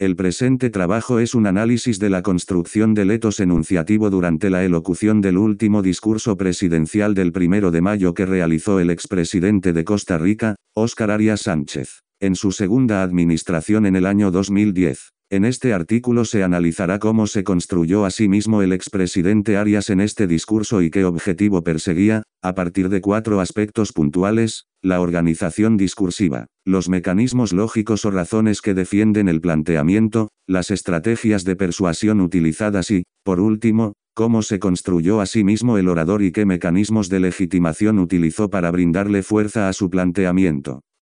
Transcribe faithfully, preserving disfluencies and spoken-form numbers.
El presente trabajo es un análisis de la construcción del etos enunciativo durante la elocución del último discurso presidencial del primero de mayo que realizó el expresidente de Costa Rica, Óscar Arias Sánchez, en su segunda administración en el año dos mil diez. En este artículo se analizará cómo se construyó a sí mismo el expresidente Arias en este discurso y qué objetivo perseguía, a partir de cuatro aspectos puntuales: la organización discursiva, los mecanismos lógicos o razones que defienden el planteamiento, las estrategias de persuasión utilizadas y, por último, cómo se construyó a sí mismo el orador y qué mecanismos de legitimación utilizó para brindarle fuerza a su planteamiento.